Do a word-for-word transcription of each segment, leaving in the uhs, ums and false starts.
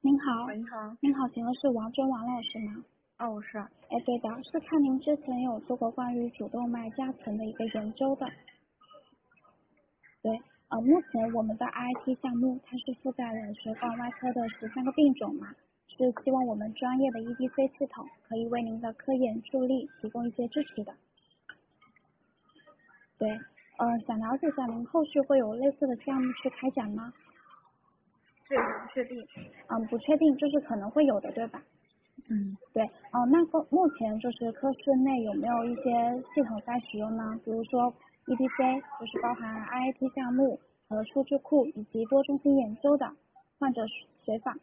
您好。 喂，你好。 您好，请问是王真王老师吗？ 哦，我是。 哎，对的，是看您之前有做过关于主动脉夹层的一个研究的。对，呃，目前我们的 I I T 项目它是覆盖了血管外科的十三个病种嘛，是希望我们专业的 E D C 系统可以为您的科研助力提供一些支持的。对，呃，想了解一下您后续会有类似的项目去开展吗？ 这个不确定。 嗯，不确定，就是可能会有的，对吧？ 嗯。 对，哦，那个目前就是科室内有没有一些系统在使用呢？比如说 E D C，就是包含 I I T 项目和数据库以及多中心研究的患者随访。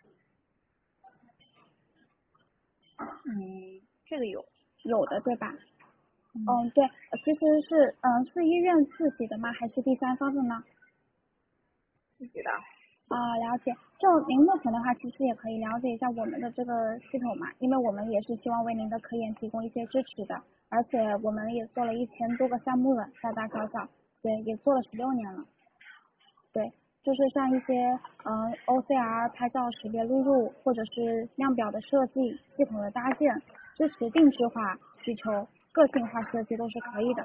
嗯，这个有。 有的，对吧？ 嗯， 嗯，对，呃其实是，嗯，是医院自己的吗？还是第三方的呢？ 自己的。 啊，了解。就您目前的话，其实也可以了解一下我们的这个系统嘛，因为我们也是希望为您的科研提供一些支持的，而且我们也做了一千多个项目了，大大小小，对，也做了十六年了。对，就是像一些嗯 O C R 拍照识别录入，或者是量表的设计、系统的搭建、支持定制化需求、个性化设计都是可以的。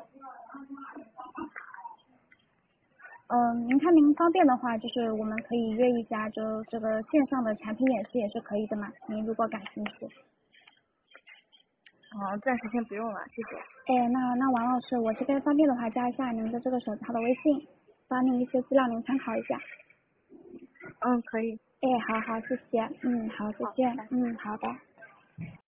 嗯，您看您方便的话，就是我们可以约一下，就这个线上的产品演示也是可以的嘛。您如果感兴趣。 哦，暂时先不用了，谢谢。 哎，那那王老师，我这边方便的话，加一下您的这个手机号的微信，发您一些资料您参考一下。 嗯，可以。 哎，好好，谢谢。嗯，好，再好， 见。 拜拜。 嗯，好的。